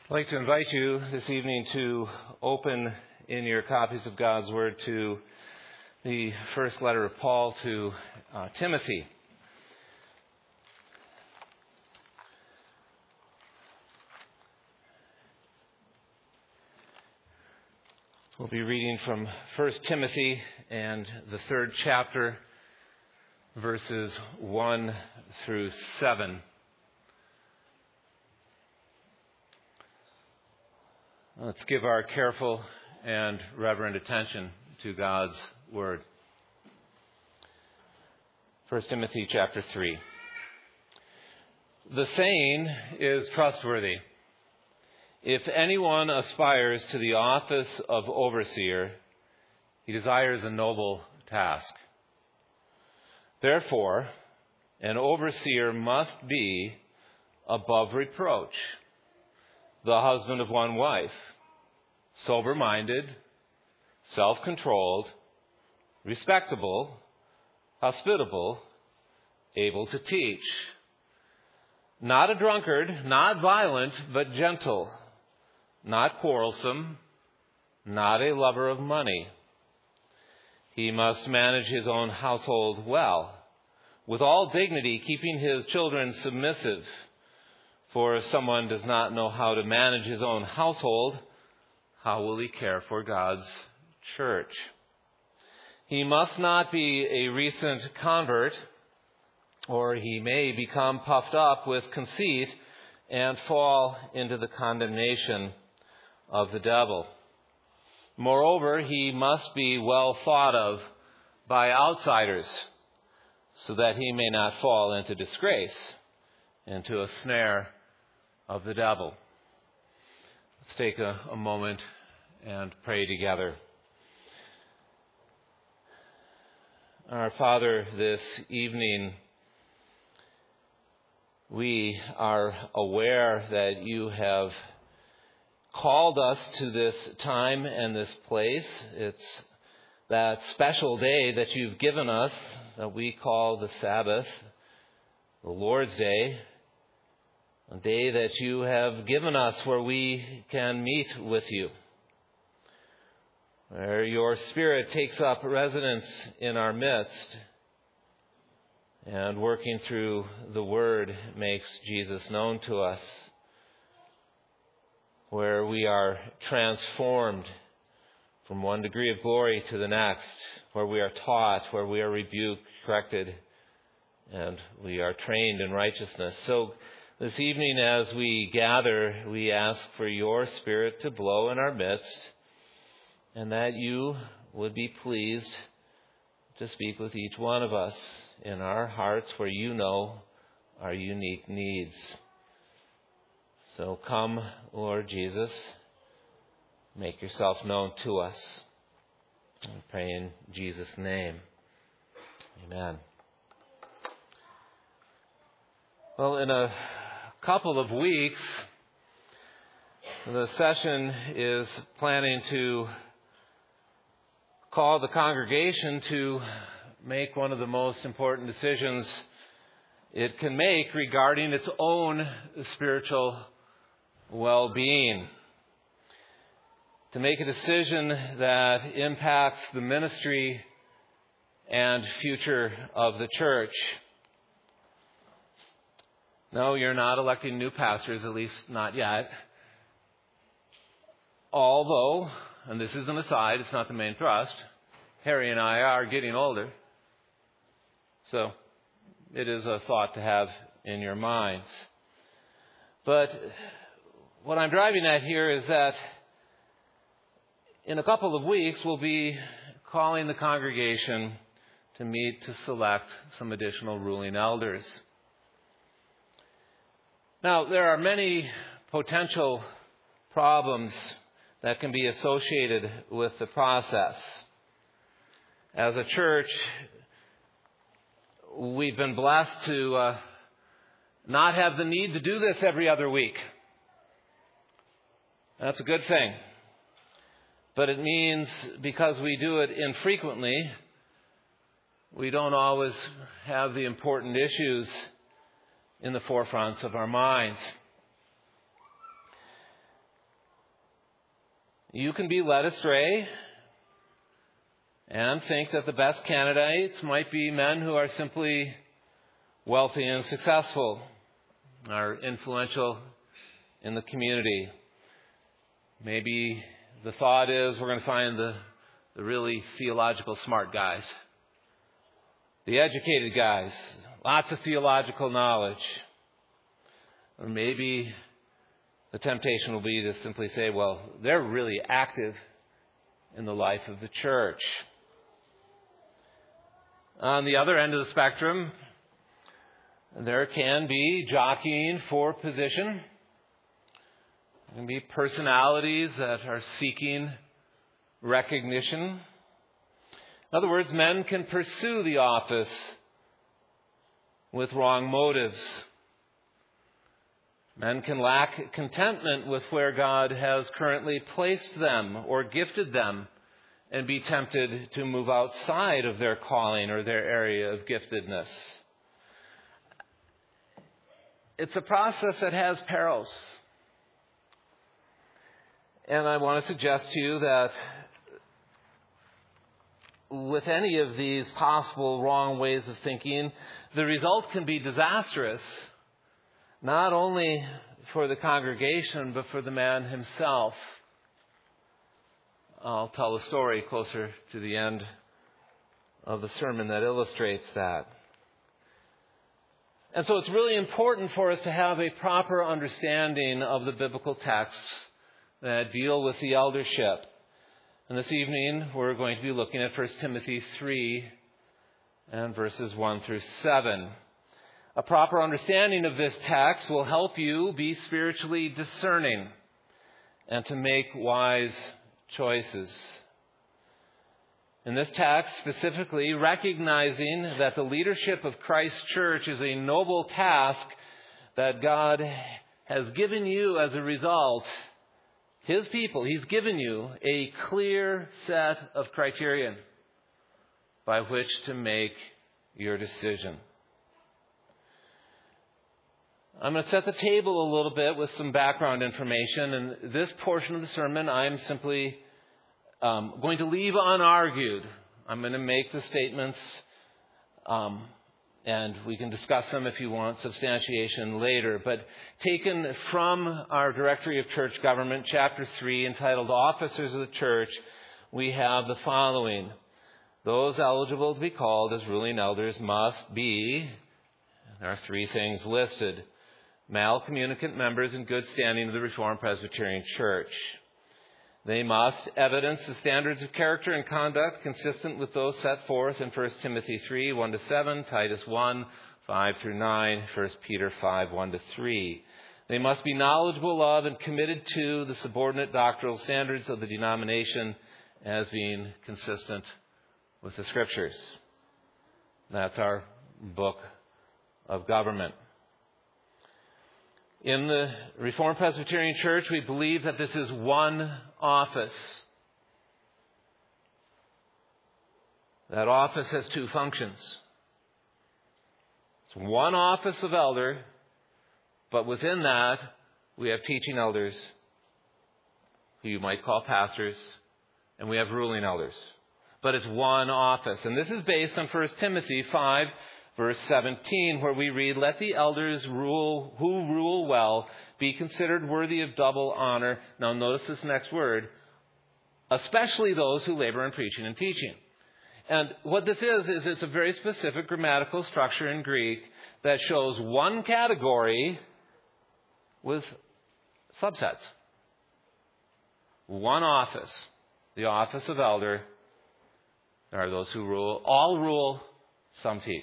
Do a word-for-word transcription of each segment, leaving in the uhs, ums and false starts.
I'd like to invite you this evening to open in your copies of God's Word to the first letter of Paul to uh, Timothy. We'll be reading from First Timothy and the third chapter, verses one through seven. Let's give our careful and reverent attention to God's Word. First Timothy chapter three. The saying is trustworthy. If anyone aspires to the office of overseer, he desires a noble task. Therefore, an overseer must be above reproach, the husband of one wife, sober-minded, self-controlled, respectable, hospitable, able to teach. Not a drunkard, not violent, but gentle, not quarrelsome, not a lover of money. He must manage his own household well, with all dignity, keeping his children submissive. For if someone does not know how to manage his own household, how will he care for God's church? He must not be a recent convert, or he may become puffed up with conceit and fall into the condemnation of the devil. Moreover, he must be well thought of by outsiders, so that he may not fall into disgrace, into a snare of the devil. Let's take a, a moment and pray together. Our Father, this evening, we are aware that you have called us to this time and this place. It's that special day that you've given us that we call the Sabbath, the Lord's Day, a day that you have given us where we can meet with you, where your Spirit takes up residence in our midst and working through the Word makes Jesus known to us, where we are transformed from one degree of glory to the next, where we are taught, where we are rebuked, corrected, and we are trained in righteousness. So this evening as we gather, we ask for your Spirit to blow in our midst, and that you would be pleased to speak with each one of us in our hearts where you know our unique needs. So come, Lord Jesus, make yourself known to us. I pray in Jesus' name. Amen. Well, in a couple of weeks, the session is planning to call the congregation to make one of the most important decisions it can make regarding its own spiritual well-being. To make a decision that impacts the ministry and future of the church. No, you're not electing new pastors, at least not yet. Although, and this is an aside, it's not the main thrust, Harry and I are getting older. So it is a thought to have in your minds. But what I'm driving at here is that in a couple of weeks we'll be calling the congregation to meet to select some additional ruling elders. Now, there are many potential problems that can be associated with the process. As a church, we've been blessed to uh, not have the need to do this every other week. That's a good thing. But it means because we do it infrequently, we don't always have the important issues in the forefronts of our minds. You can be led astray and think that the best candidates might be men who are simply wealthy and successful, are influential in the community. Maybe the thought is we're going to find the, the really theological smart guys, the educated guys, lots of theological knowledge. Or maybe the temptation will be to simply say, well, they're really active in the life of the church. On the other end of the spectrum, there can be jockeying for position. There can be personalities that are seeking recognition. In other words, men can pursue the office with wrong motives. Men can lack contentment with where God has currently placed them or gifted them and be tempted to move outside of their calling or their area of giftedness. It's a process that has perils. And I want to suggest to you that with any of these possible wrong ways of thinking, the result can be disastrous, not only for the congregation, but for the man himself. I'll tell a story closer to the end of the sermon that illustrates that. And so it's really important for us to have a proper understanding of the biblical texts that deal with the eldership. And this evening we're going to be looking at First Timothy three and verses one through seven. A proper understanding of this text will help you be spiritually discerning and to make wise choices. In this text, specifically, recognizing that the leadership of Christ's church is a noble task that God has given you as a result, His people, He's given you a clear set of criterion by which to make your decision. I'm going to set the table a little bit with some background information, and this portion of the sermon I'm simply um, going to leave unargued. I'm going to make the statements, um, and we can discuss them if you want substantiation later. But taken from our Directory of Church Government, Chapter three, entitled Officers of the Church, we have the following. Those eligible to be called as ruling elders must be, there are three things listed: male communicant members in good standing of the Reformed Presbyterian Church. They must evidence the standards of character and conduct consistent with those set forth in First Timothy three, one to seven, Titus one, five through nine, First Peter five, one to three. They must be knowledgeable of and committed to the subordinate doctrinal standards of the denomination as being consistent with the Scriptures. That's our book of government. In the Reformed Presbyterian Church, we believe that this is one office. That office has two functions. It's one office of elder, but within that, we have teaching elders, who you might call pastors, and we have ruling elders. But it's one office. And this is based on First Timothy five, verse seventeen, where we read, "Let the elders rule who rule well be considered worthy of double honor." Now notice this next word, especially those who labor in preaching and teaching. And what this is, is it's a very specific grammatical structure in Greek that shows one category with subsets. One office, the office of elder. There are those who rule. All rule, some teach.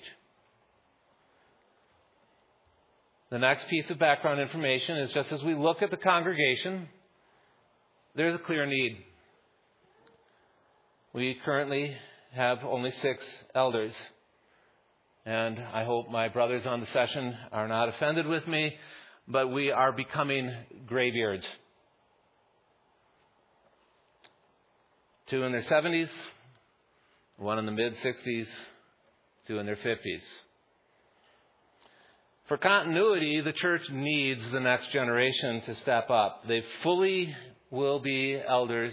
The next piece of background information is just as we look at the congregation, there's a clear need. We currently have only six elders. And I hope my brothers on the session are not offended with me, but we are becoming graybeards. Two in their seventies, one in the mid-sixties, two in their fifties. For continuity, the church needs the next generation to step up. They've fully will be elders,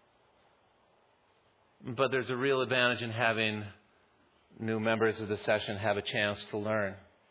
but there's a real advantage in having new members of the session have a chance to learn.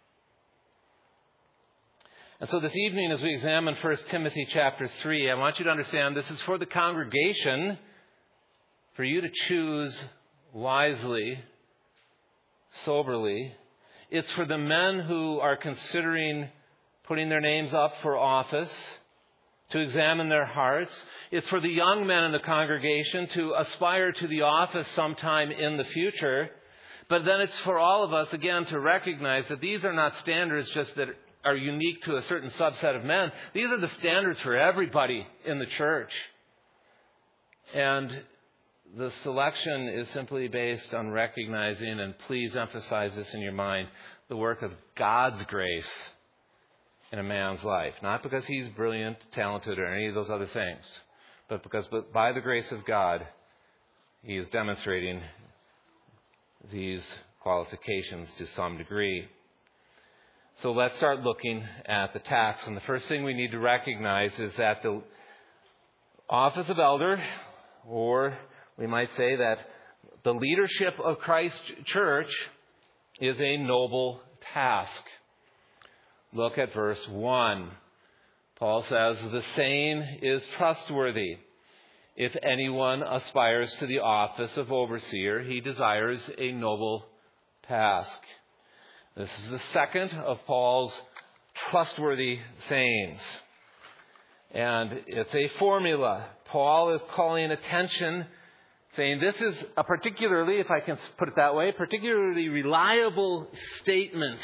And so this evening, as we examine First Timothy chapter three, I want you to understand this is for the congregation, for you to choose wisely, soberly. It's for the men who are considering putting their names up for office, to examine their hearts. It's for the young men in the congregation to aspire to the office sometime in the future. But then it's for all of us, again, to recognize that these are not standards just that are unique to a certain subset of men. These are the standards for everybody in the church. And the selection is simply based on recognizing, and please emphasize this in your mind, the work of God's grace in a man's life. Not because he's brilliant, talented, or any of those other things, but because by the grace of God, he is demonstrating these qualifications to some degree. So let's start looking at the text. And the first thing we need to recognize is that the office of elder, or we might say that the leadership of Christ's church, is a noble task. Look at verse one. Paul says, "The saying is trustworthy. If anyone aspires to the office of overseer, he desires a noble task." This is the second of Paul's trustworthy sayings. And it's a formula. Paul is calling attention, saying this is a particularly, if I can put it that way, particularly reliable statement.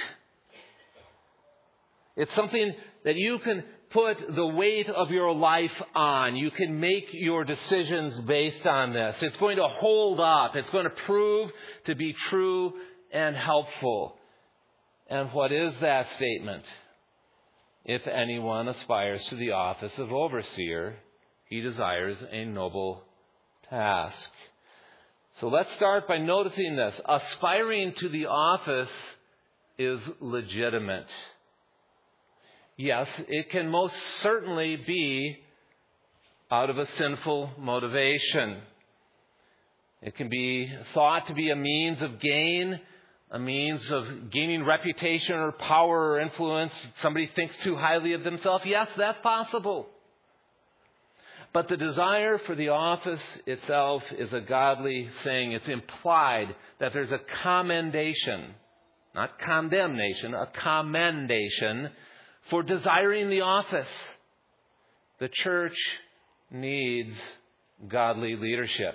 It's something that you can put the weight of your life on. You can make your decisions based on this. It's going to hold up. It's going to prove to be true and helpful. And what is that statement? If anyone aspires to the office of overseer, he desires a noble task. So let's start by noticing this. Aspiring to the office is legitimate. Yes, it can most certainly be out of a sinful motivation. It can be thought to be a means of gain, a means of gaining reputation or power or influence. Somebody thinks too highly of themselves. Yes, that's possible. But the desire for the office itself is a godly thing. It's implied that there's a commendation, not condemnation, a commendation for desiring the office. The church needs godly leadership.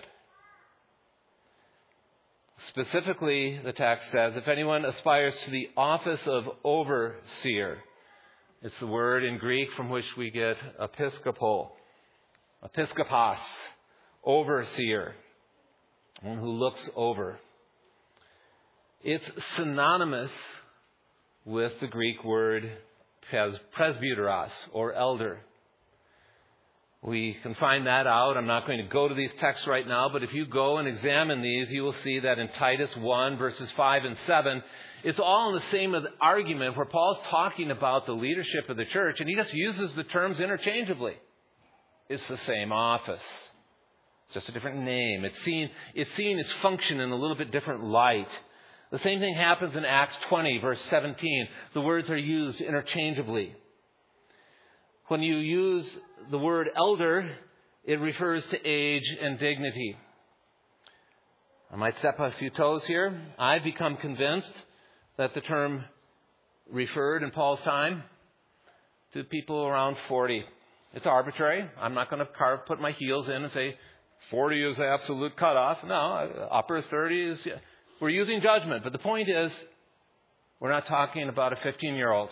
Specifically, the text says, if anyone aspires to the office of overseer, it's the word in Greek from which we get episcopal, episkopos, overseer, one who looks over. It's synonymous with the Greek word presbyteros, or elder. We can find that out. I'm not going to go to these texts right now, but if you go and examine these, you will see that in Titus one, verses five and seven, it's all in the same argument where Paul's talking about the leadership of the church, and he just uses the terms interchangeably. It's the same office. It's just a different name. It's seeing, it's seeing its function in a little bit different light. The same thing happens in Acts twenty, verse seventeen. The words are used interchangeably. When you use the word elder, it refers to age and dignity. I might step on a few toes here. I've become convinced that the term referred in Paul's time to people around forty. It's arbitrary. I'm not going to carve, put my heels in and say forty is the absolute cutoff. No, upper thirties. We're using judgment. But the point is, we're not talking about a fifteen-year-old.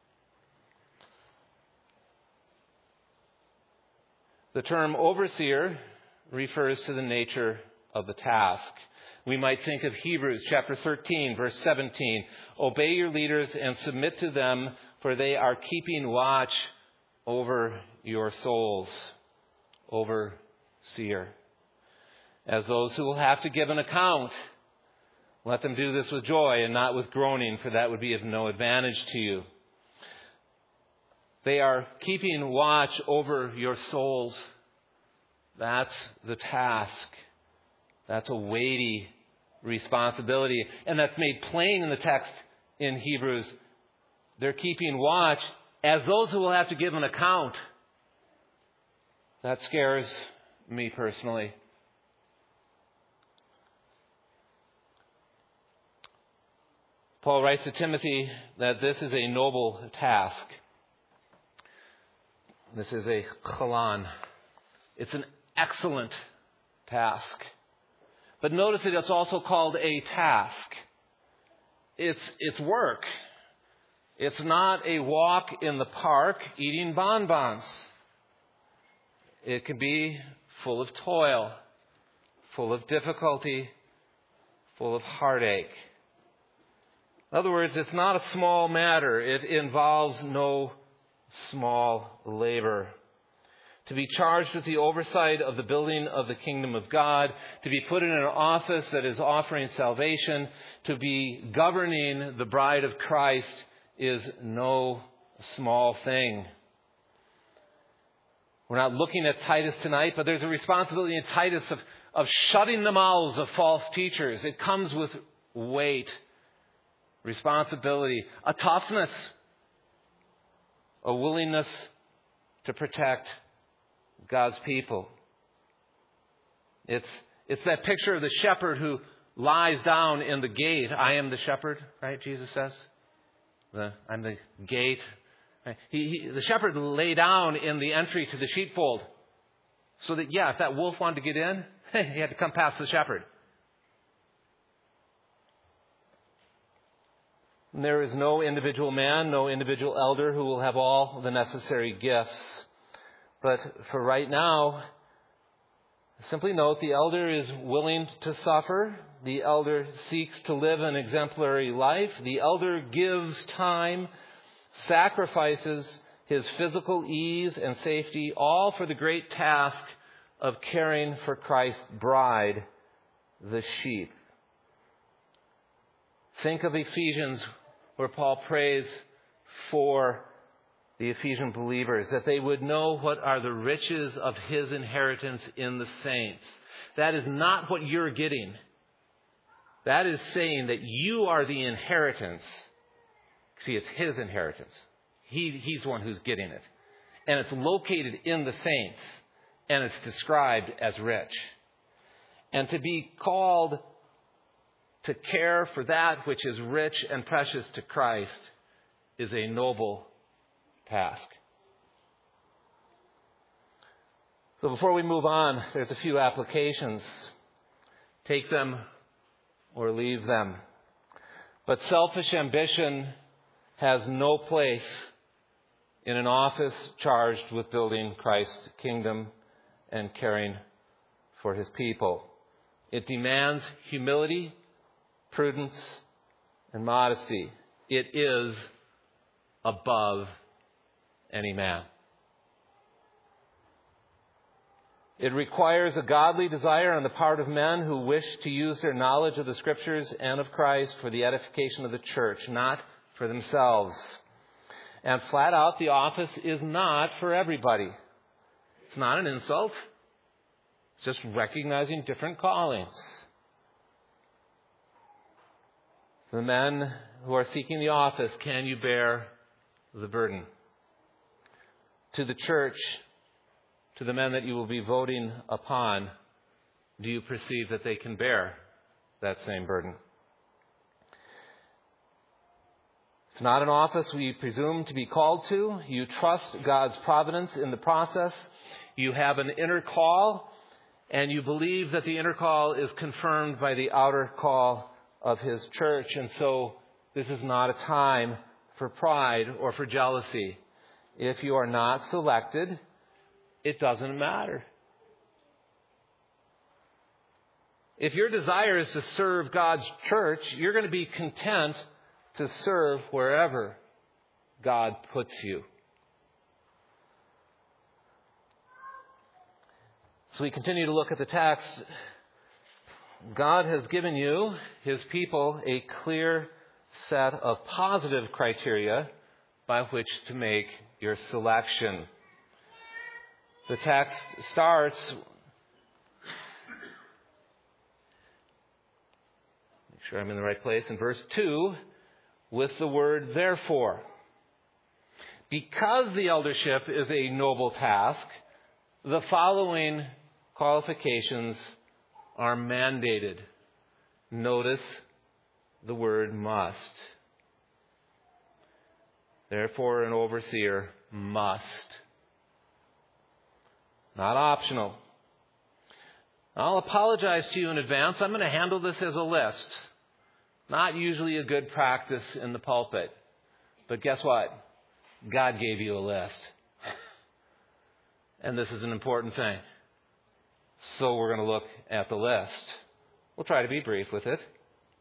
The term overseer refers to the nature of the task. We might think of Hebrews chapter thirteen, verse seventeen. Obey your leaders and submit to them, for they are keeping watch over your souls. Overseer. As those who will have to give an account, let them do this with joy and not with groaning, for that would be of no advantage to you. They are keeping watch over your souls. That's the task. That's a weighty responsibility. And that's made plain in the text in Hebrews. They're keeping watch as those who will have to give an account. That scares me personally. Paul writes to Timothy that this is a noble task. This is a chalan. It's an excellent task. But notice that it's also called a task. It's, it's work. It's not a walk in the park eating bonbons. It can be full of toil, full of difficulty, full of heartache. In other words, it's not a small matter. It involves no small labor. To be charged with the oversight of the building of the kingdom of God, to be put in an office that is offering salvation, to be governing the bride of Christ is no small thing. We're not looking at Titus tonight, but there's a responsibility in Titus of, of shutting the mouths of false teachers. It comes with weight, responsibility, a toughness, a willingness to protect God's people. It's, it's that picture of the shepherd who lies down in the gate. I am the shepherd, right? Jesus says. The, I'm the gate. He, he, the shepherd lay down in the entry to the sheepfold so that, yeah, if that wolf wanted to get in, he had to come past the shepherd. And there is no individual man, no individual elder who will have all the necessary gifts. But for right now, simply note the elder is willing to suffer. The elder seeks to live an exemplary life. The elder gives time, sacrifices his physical ease and safety, all for the great task of caring for Christ's bride, the sheep. Think of Ephesians, where Paul prays for the Ephesian believers, that they would know what are the riches of his inheritance in the saints. That is not what you're getting. That is saying that you are the inheritance. See, it's his inheritance. He, he's the one who's getting it. And it's located in the saints. And it's described as rich. And to be called to care for that which is rich and precious to Christ is a noble task. So before we move on, there's a few applications. Take them or leave them. But selfish ambition has no place in an office charged with building Christ's kingdom and caring for his people. It demands humility, prudence, and modesty. It is above any man. It requires a godly desire on the part of men who wish to use their knowledge of the Scriptures and of Christ for the edification of the church, not for themselves. And flat out, the office is not for everybody. It's not an insult. It's just recognizing different callings. The men who are seeking the office, can you bear the burden? To the church, to the men that you will be voting upon, do you perceive that they can bear that same burden? It's not an office we presume to be called to. You trust God's providence in the process. You have an inner call, and you believe that the inner call is confirmed by the outer call of his church. And so this is not a time for pride or for jealousy. If you are not selected, it doesn't matter. If your desire is to serve God's church, you're going to be content to serve wherever God puts you. So we continue to look at the text. God has given you, his people, a clear set of positive criteria by which to make your selection. The text starts sure I'm in the right place, in verse two, with the word therefore. Because the eldership is a noble task, the following qualifications are mandated. Notice the word must. Therefore, an overseer must. Not optional. I'll apologize to you in advance. I'm going to handle this as a list. Not usually a good practice in the pulpit. But guess what? God gave you a list. And this is an important thing. So we're going to look at the list. We'll try to be brief with it.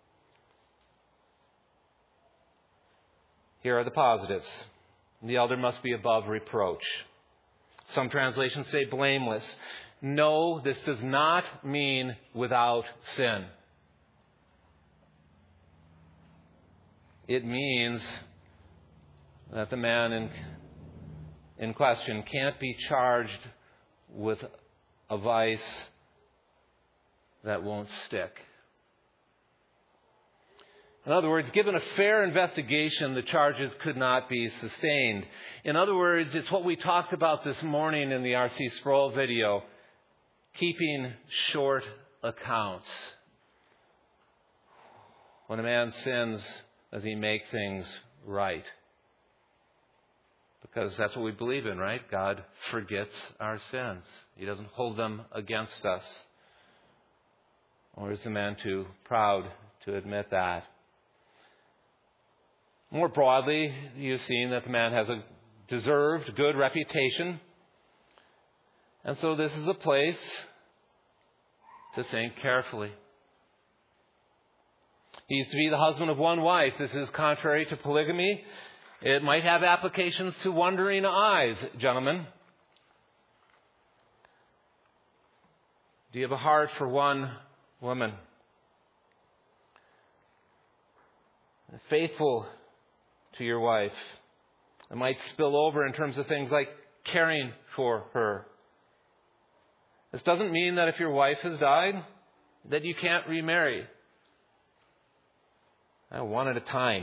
Here are the positives. The elder must be above reproach. Some translations say blameless. No, this does not mean without sin. It means that the man in, in question can't be charged with a vice that won't stick. In other words, given a fair investigation, the charges could not be sustained. In other words, it's what we talked about this morning in the R C Sproul video, keeping short accounts. When a man sins, does he make things right? Because that's what we believe in, right? God forgets our sins. He doesn't hold them against us. Or is the man too proud to admit that? More broadly, you've seen that the man has a deserved good reputation. And so this is a place to think carefully. He is to be the husband of one wife. This is contrary to polygamy. It might have applications to wondering eyes, gentlemen. Do you have a heart for one woman? Faithful to your wife. It might spill over in terms of things like caring for her. This doesn't mean that if your wife has died, that you can't remarry. One at a time.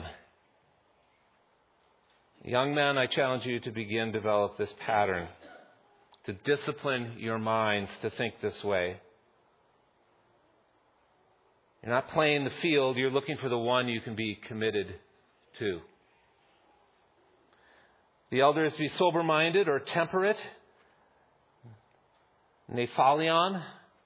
Young men, I challenge you to begin to develop this pattern, to discipline your minds to think this way. You're not playing the field, you're looking for the one you can be committed to. The elder is to be sober-minded or temperate. Nephalion,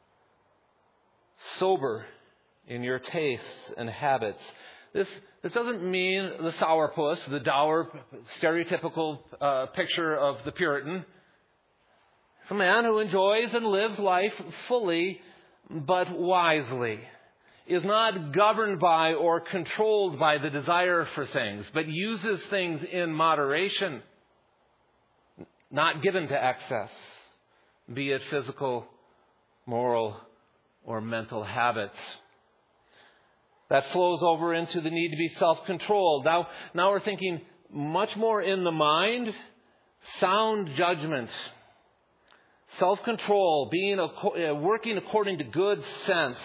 sober in your tastes and habits. This this doesn't mean the sourpuss, the dour, stereotypical uh, picture of the Puritan. It's a man who enjoys and lives life fully, but wisely. Is not governed by or controlled by the desire for things, but uses things in moderation, not given to excess, be it physical, moral, or mental habits. That flows over into the need to be self-controlled. Now, now we're thinking much more in the mind, sound judgment, self-control, being uh, working according to good sense,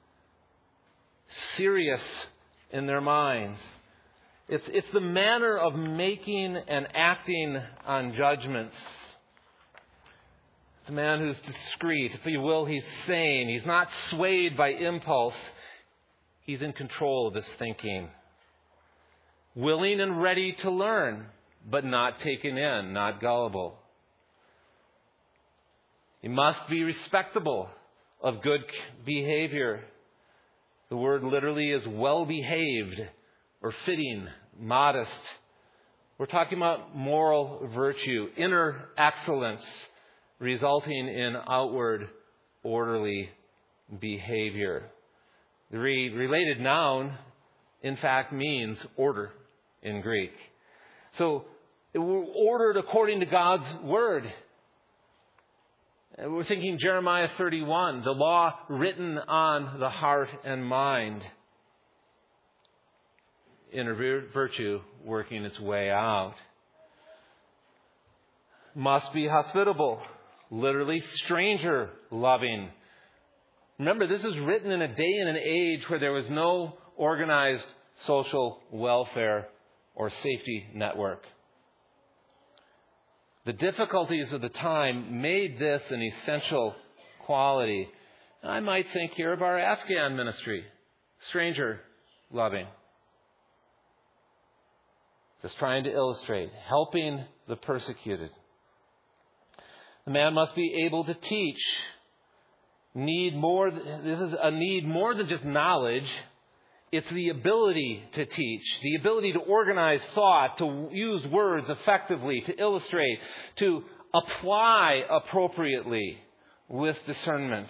serious in their minds. It's, it's the manner of making and acting on judgments. It's a man who's discreet. If you will, he's sane. He's not swayed by impulse. He's in control of his thinking. Willing and ready to learn, but not taken in, not gullible. He must be respectable, of good behavior. The word literally is well-behaved or fitting, modest. We're talking about moral virtue, inner excellence, resulting in outward orderly behavior. The re- related noun, in fact, means order in Greek. So we're ordered according to God's word. We're thinking Jeremiah thirty-one, the law written on the heart and mind. Inner virtue working its way out. Must be hospitable, literally stranger loving. Remember, this is written in a day and an age where there was no organized social welfare or safety network. The difficulties of the time made this an essential quality. I might think here of our Afghan ministry, stranger loving. Just trying to illustrate, helping the persecuted. The man must be able to teach. Need more, this is a need more than just knowledge. It's the ability to teach, the ability to organize thought, to use words effectively, to illustrate, to apply appropriately with discernment.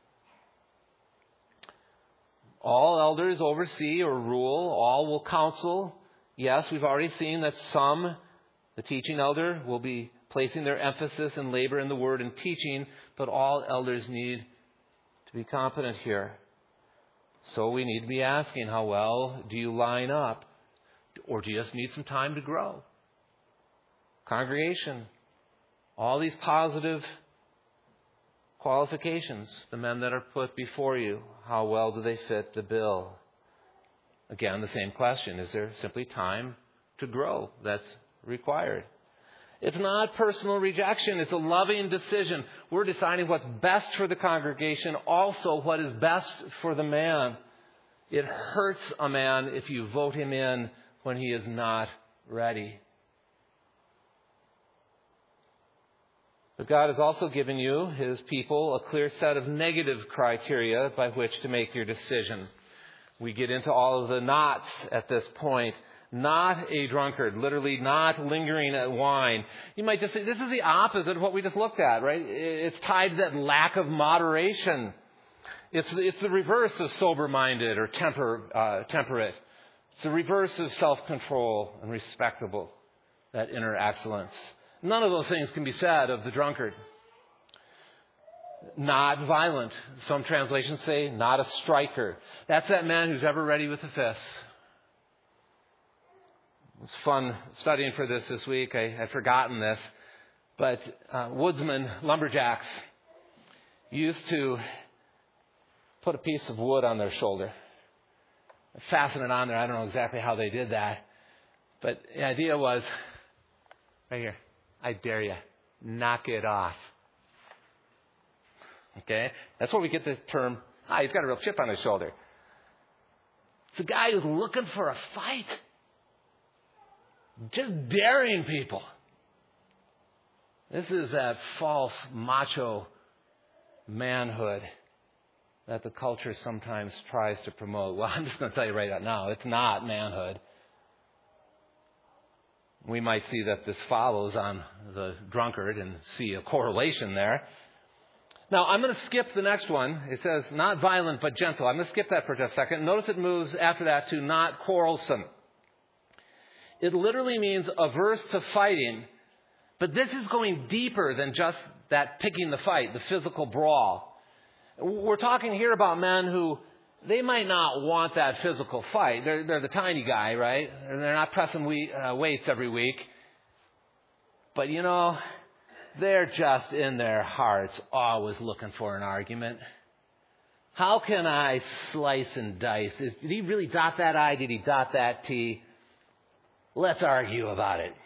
All elders oversee or rule. All will counsel. Yes, we've already seen that some, the teaching elder, will be placing their emphasis and labor in the word and teaching, but all elders need to be competent here. So we need to be asking, how well do you line up? Or do you just need some time to grow? Congregation, all these positive qualifications, the men that are put before you, how well do they fit the bill? Again, the same question. Is there simply time to grow that's required? It's not personal rejection. It's a loving decision. We're deciding what's best for the congregation, also what is best for the man. It hurts a man if you vote him in when he is not ready. But God has also given you, His people, a clear set of negative criteria by which to make your decision. We get into all of the nots at this point. Not a drunkard, literally not lingering at wine. You might just say, this is the opposite of what we just looked at, right? It's tied to that lack of moderation. It's, it's the reverse of sober-minded or temper, uh, temperate. It's the reverse of self-control and respectable, that inner excellence. None of those things can be said of the drunkard. Not violent. Some translations say not a striker. That's that man who's ever ready with the fists. It was fun studying for this this week. I had forgotten this. But uh, woodsmen, lumberjacks, used to put a piece of wood on their shoulder, fasten it on there. I don't know exactly how they did that. But the idea was, right here, I dare you, knock it off. Okay? That's where we get the term, ah, he's got a real chip on his shoulder. It's a guy who's looking for a fight. Just daring people. This is that false macho manhood that the culture sometimes tries to promote. Well, I'm just going to tell you right now, it's not manhood. We might see that this follows on the drunkard and see a correlation there. Now, I'm going to skip the next one. It says, not violent, but gentle. I'm going to skip that for just a second. Notice it moves after that to not quarrelsome. It literally means averse to fighting. But this is going deeper than just that picking the fight, the physical brawl. We're talking here about men who, they might not want that physical fight. They're, they're the tiny guy, right? And they're not pressing we, uh, weights every week. But, you know, they're just in their hearts always looking for an argument. How can I slice and dice? Did he really dot that I? Did he dot that T? Let's argue about it.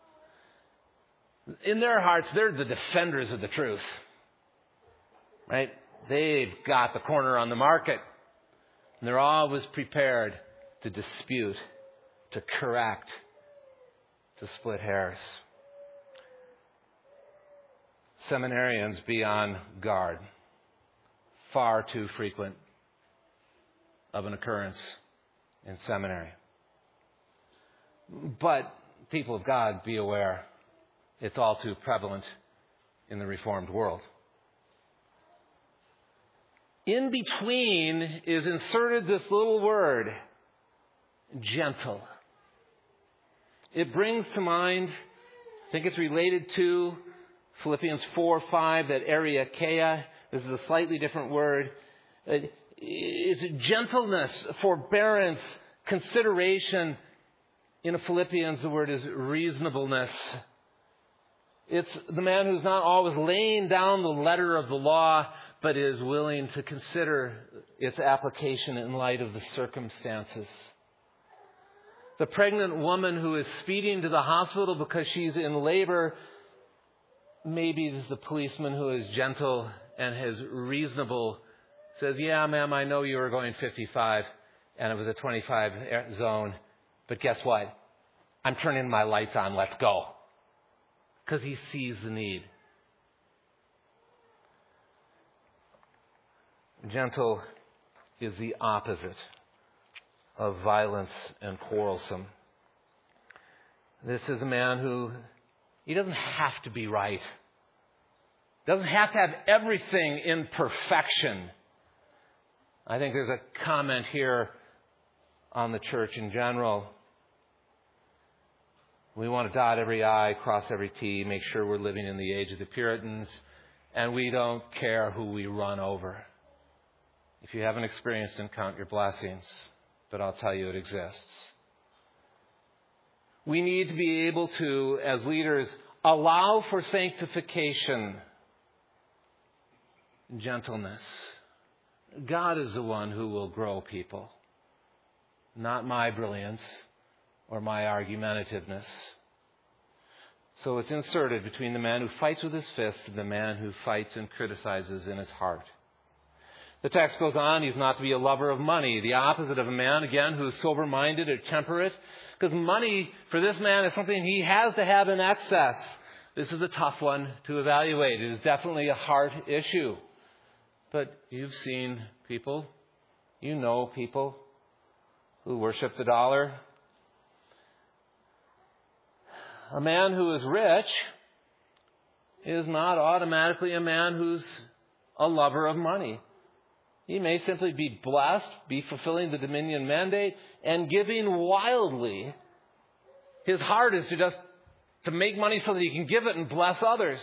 In their hearts, they're the defenders of the truth. Right? They've got the corner on the market. And they're always prepared to dispute, to correct, to split hairs. Seminarians be on guard. Far too frequent of an occurrence in seminary. But people of God, be aware, it's all too prevalent in the Reformed world. In between is inserted this little word, gentle. It brings to mind, I think it's related to Philippians four five, that eriakeia. This is a slightly different word. It's gentleness, forbearance, consideration. In Philippians, the word is reasonableness. It's the man who's not always laying down the letter of the law, but is willing to consider its application in light of the circumstances. The pregnant woman who is speeding to the hospital because she's in labor, maybe the policeman who is gentle and is reasonable says, yeah, ma'am, I know you were going fifty-five and it was a twenty-five zone, but guess what? I'm turning my lights on, let's go. Because he sees the need. Gentle is the opposite of violence and quarrelsome. This is a man who, he doesn't have to be right. Doesn't have to have everything in perfection. I think there's a comment here on the church in general. We want to dot every I, cross every T, make sure we're living in the age of the Puritans, and we don't care who we run over. If you haven't experienced it, count your blessings, but I'll tell you it exists. We need to be able to, as leaders, allow for sanctification, gentleness. God is the one who will grow people, not my brilliance or my argumentativeness. So it's inserted between the man who fights with his fists and the man who fights and criticizes in his heart. The text goes on, he's not to be a lover of money, the opposite of a man, again, who is sober-minded or temperate, because money for this man is something he has to have in excess. This is a tough one to evaluate. It is definitely a heart issue. But you've seen people, you know people who worship the dollar. A man who is rich is not automatically a man who's a lover of money. He may simply be blessed, be fulfilling the dominion mandate, and giving wildly. His heart is to just to make money so that he can give it and bless others.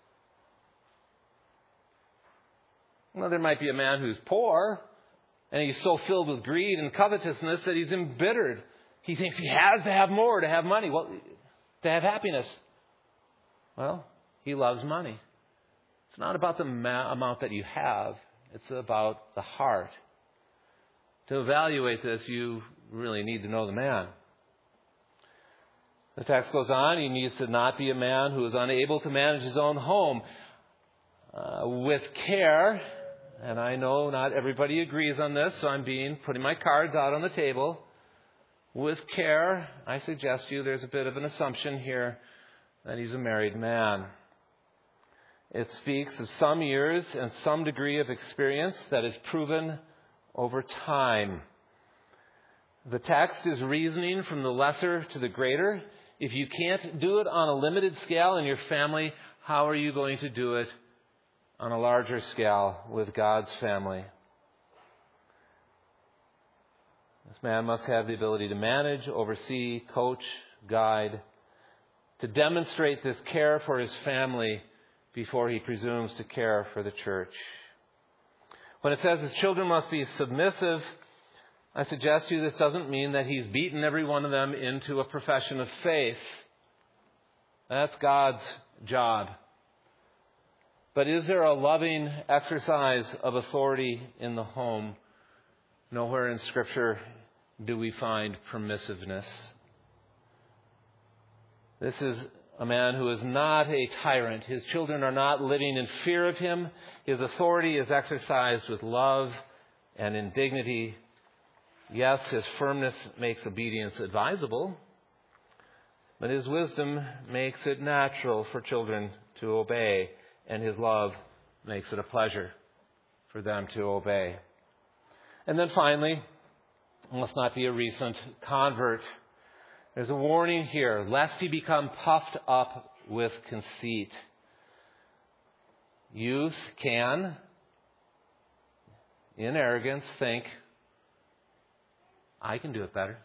Well, there might be a man who's poor, and he's so filled with greed and covetousness that he's embittered. He thinks he has to have more to have money, well, to have happiness. Well, he loves money. It's not about the ma- amount that you have. It's about the heart. To evaluate this, you really need to know the man. The text goes on, he needs to not be a man who is unable to manage his own home. Uh, with care, and I know not everybody agrees on this, so I'm being putting my cards out on the table. With care, I suggest to you there's a bit of an assumption here that he's a married man. It speaks of some years and some degree of experience that is proven over time. The text is reasoning from the lesser to the greater. If you can't do it on a limited scale in your family, how are you going to do it on a larger scale with God's family? This man must have the ability to manage, oversee, coach, guide, to demonstrate this care for his family before he presumes to care for the church. When it says his children must be submissive, I suggest to you this doesn't mean that he's beaten every one of them into a profession of faith. That's God's job. But is there a loving exercise of authority in the home? Nowhere in Scripture do we find permissiveness. This is a man who is not a tyrant. His children are not living in fear of him. His authority is exercised with love and in dignity. Yes, his firmness makes obedience advisable, but his wisdom makes it natural for children to obey, and his love makes it a pleasure for them to obey. And then finally, must not be a recent convert. There's a warning here, lest he become puffed up with conceit. Youth can, in arrogance, think, I can do it better.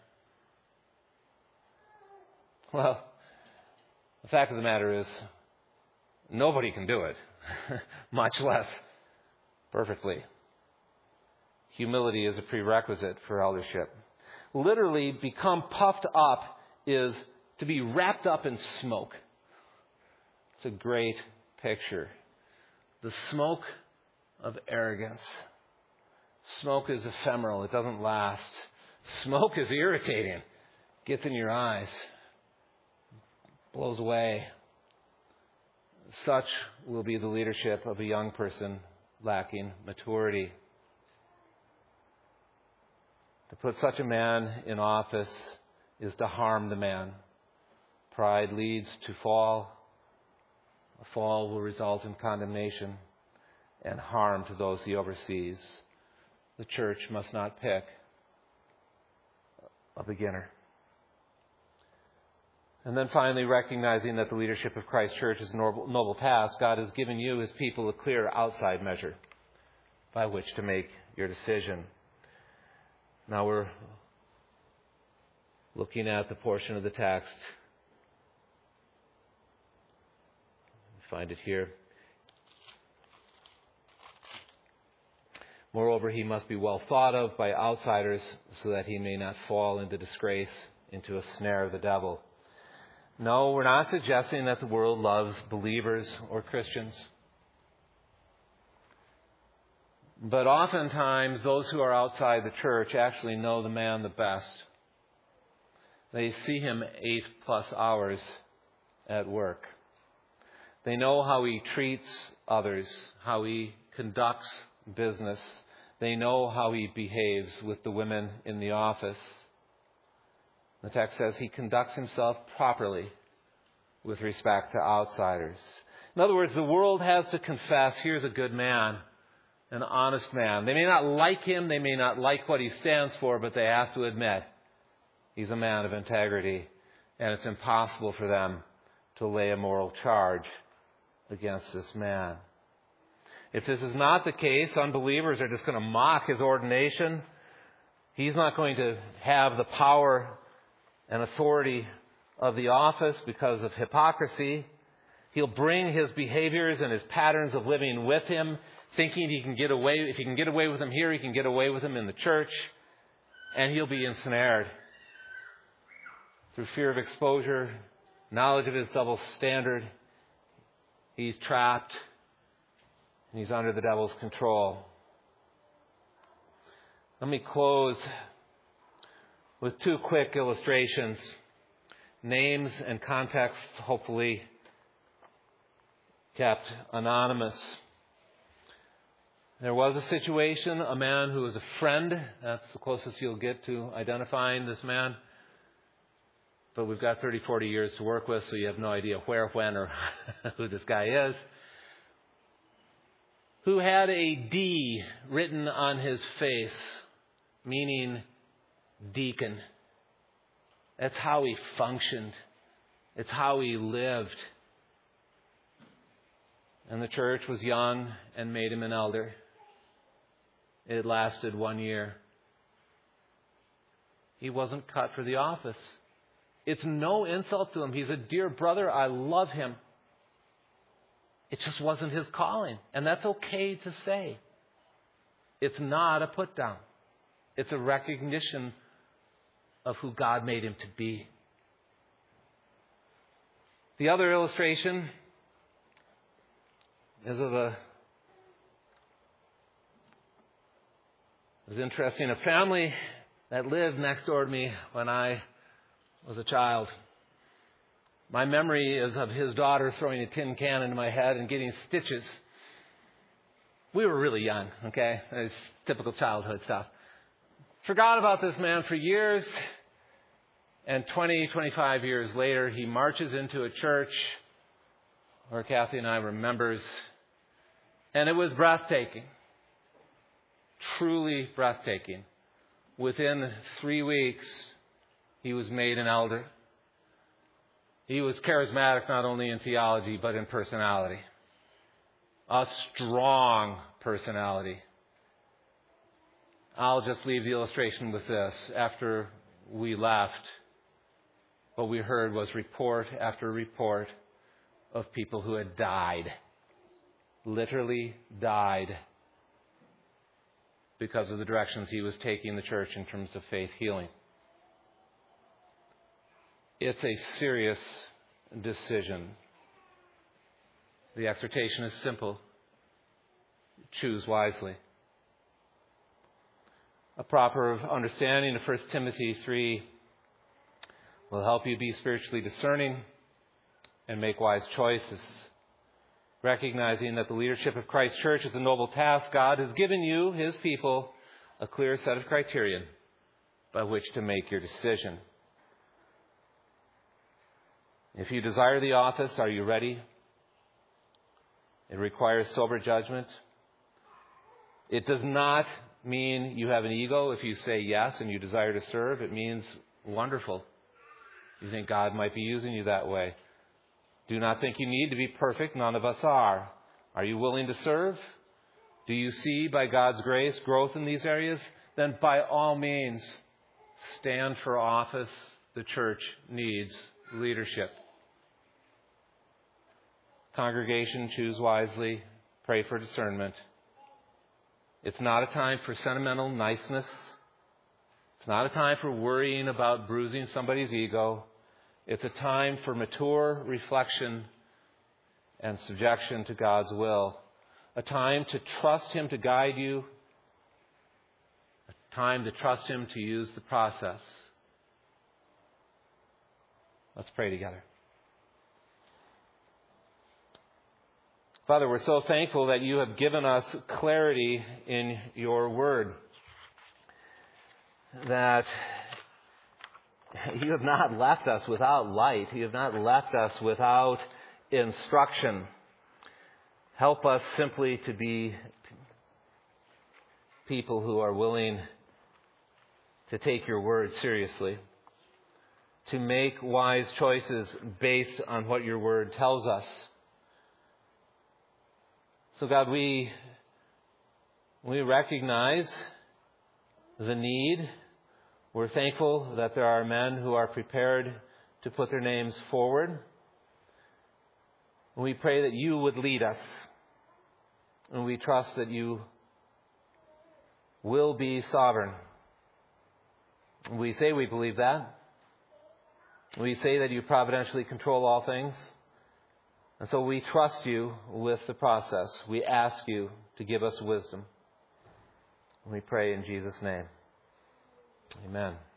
Well, the fact of the matter is, nobody can do it, much less perfectly. Humility is a prerequisite for eldership. Literally, become puffed up is to be wrapped up in smoke. It's a great picture. The smoke of arrogance. Smoke is ephemeral. It doesn't last. Smoke is irritating. Gets in your eyes. Blows away. Such will be the leadership of a young person lacking maturity. To put such a man in office is to harm the man. Pride leads to fall. A fall will result in condemnation and harm to those he oversees. The church must not pick a beginner. And then finally, recognizing that the leadership of Christ's church is a noble, noble task, God has given you, His people, a clear outside measure by which to make your decision. Now we're looking at the portion of the text. Find it here. Moreover, he must be well thought of by outsiders so that he may not fall into disgrace, into a snare of the devil. No, we're not suggesting that the world loves believers or Christians. But oftentimes, those who are outside the church actually know the man the best. They see him eight plus hours at work. They know how he treats others, how he conducts business. They know how he behaves with the women in the office. The text says he conducts himself properly with respect to outsiders. In other words, the world has to confess, here's a good man, an honest man. They may not like him, they may not like what he stands for, but they have to admit he's a man of integrity, and it's impossible for them to lay a moral charge against this man. If this is not the case, unbelievers are just going to mock his ordination. He's not going to have the power and authority of the office because of hypocrisy. He'll bring his behaviors and his patterns of living with him, thinking he can get away. If he can get away with them here, he can get away with them in the church. And he'll be ensnared through fear of exposure, knowledge of his double standard. He's trapped, and he's under the devil's control. Let me close with two quick illustrations. Names and context, hopefully kept anonymous. There was a situation, a man who was a friend. That's the closest you'll get to identifying this man. But we've got thirty, forty years to work with, so you have no idea where, when, or who this guy is. Who had a D written on his face, meaning deacon. That's how he functioned. It's how he lived. And the church was young and made him an elder. It lasted one year. He wasn't cut for the office. It's no insult to him. He's a dear brother. I love him. It just wasn't his calling. And that's okay to say. It's not a put down. It's a recognition of who God made him to be. The other illustration is of a it was interesting, a family that lived next door to me when I was a child. My memory is of his daughter throwing a tin can into my head and getting stitches. We were really young, okay? It's typical childhood stuff. Forgot about this man for years. And twenty, twenty-five years later, he marches into a church where Kathy and I remembers. And it was breathtaking. Truly breathtaking. Within three weeks, he was made an elder. He was charismatic not only in theology, but in personality. A strong personality. I'll just leave the illustration with this. After we left, what we heard was report after report of people who had died. Literally died because of the directions he was taking the church in terms of faith healing. It's a serious decision. The exhortation is simple. choose wisely. A proper understanding of First Timothy three will help you be spiritually discerning and make wise choices. Recognizing that the leadership of Christ's church is a noble task, God has given you, His people, a clear set of criteria by which to make your decision. If you desire the office, are you ready? It requires sober judgment. It does not mean you have an ego if you say yes and you desire to serve. It means wonderful. You think God might be using you that way. Do not think you need to be perfect. None of us are. Are you willing to serve? Do you see by God's grace growth in these areas? Then by all means, stand for office. The church needs leadership. Congregation, choose wisely. Pray for discernment. It's not a time for sentimental niceness. It's not a time for worrying about bruising somebody's ego. It's a time for mature reflection and subjection to God's will. A time to trust Him to guide you. A time to trust Him to use the process. Let's pray together. Father, we're so thankful that you have given us clarity in your word. That you have not left us without light. You have not left us without instruction. Help us simply to be people who are willing to take your word seriously, to make wise choices based on what your word tells us. So God, we, we recognize the need. We're thankful that there are men who are prepared to put their names forward. We pray that you would lead us. And we trust that you will be sovereign. We say we believe that. We say that you providentially control all things. And so we trust you with the process. We ask you to give us wisdom. We pray in Jesus' name. Amen.